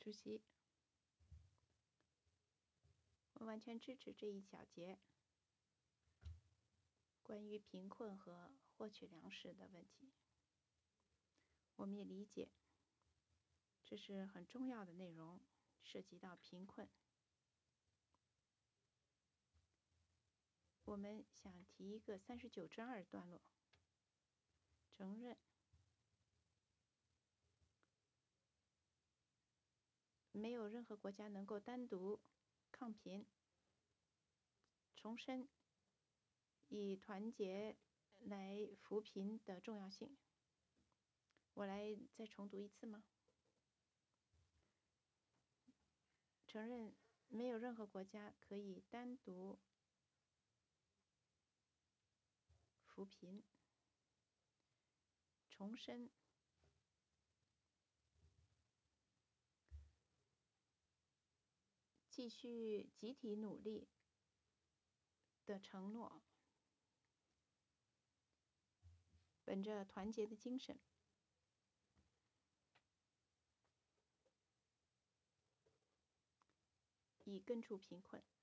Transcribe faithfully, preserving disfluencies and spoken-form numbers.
主席，我完全支持这一小节关于贫困和获取粮食的问题。我们也理解这是很重要的内容，涉及到贫困。我们想提一个三十九之二段落，承认没有任何国家能够单独抗贫，重申以团结来扶贫的重要性。我来再重读一次吗？承认没有任何国家可以单独扶贫，重申继续集体努力的承诺，本着团结的精神，以根除贫困。